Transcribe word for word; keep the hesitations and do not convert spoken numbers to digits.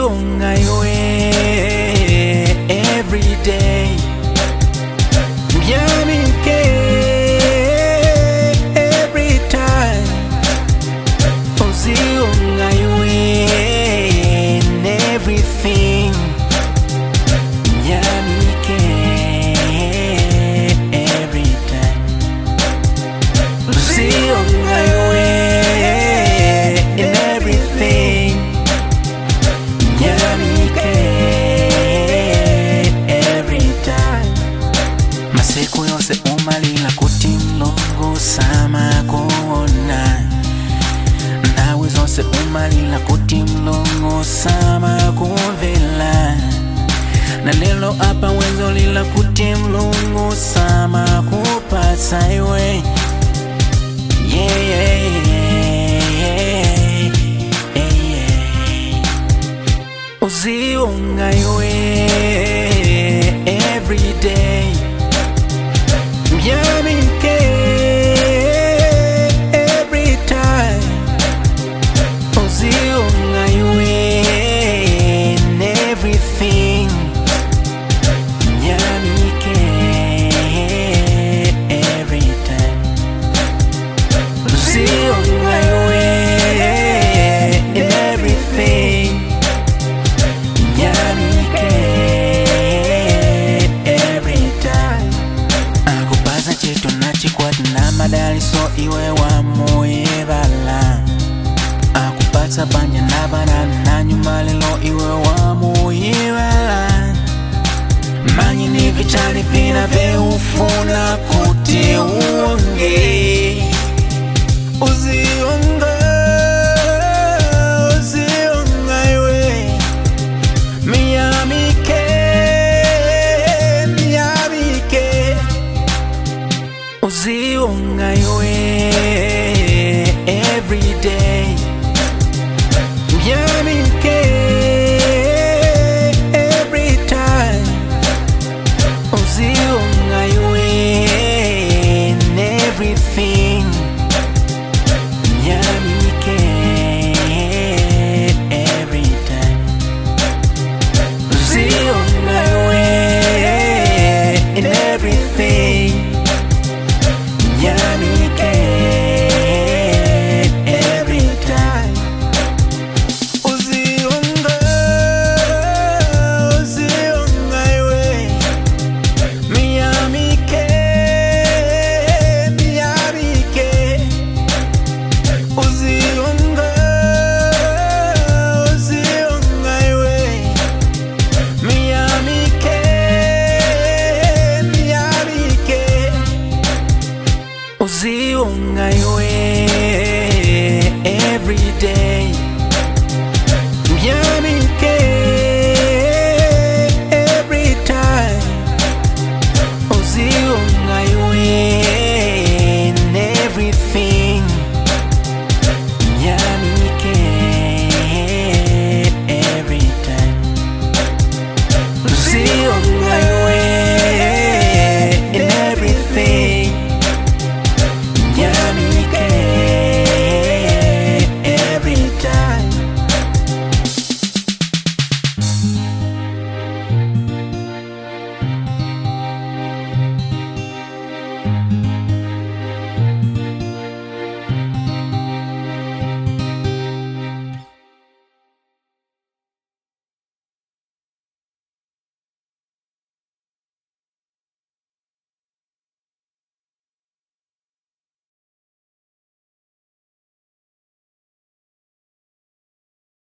uzionga iwe every day. Mbyamike every time. Uzionga iwe in everything. Mbyamike every time. Uzionga iwe in everything. Mbyamike every time. Masiku yose umalila kuti mlungu sama kuona. Nawe zose umalila kuti mlungu sama kuvela. Na lelo apa wenzo lila kuti mlungu sama kupasa iwe. Yeah, yeah, yeah, yeah, yeah. Uzionga iwe every day. Mbyamike every time. Uzionga iwe in everything. Mbyamike every time. Uzionga iwe in everything. Mbyamike every time. Akupaza chetu na chikwati na madali so iwe wa muibala. Akupata banya na banana na nyuma lelo iwe wa muibala. Manyi ni vichani vina veufuna kuti uonge. Uzionga, uzionga iwe. Mbyamike, mbyamike. Uzionga iwe every day. Mbyamike every time. Uzionga iwe in everything. Mbyamike every time. Uzionga iwe in everything. Mbyamike every time. Uzionga, uzionga iwe. Mbyamike, mbyamike. Uzionga, uzionga iwe. Mbyamike, mbyamike. Uzionga iwe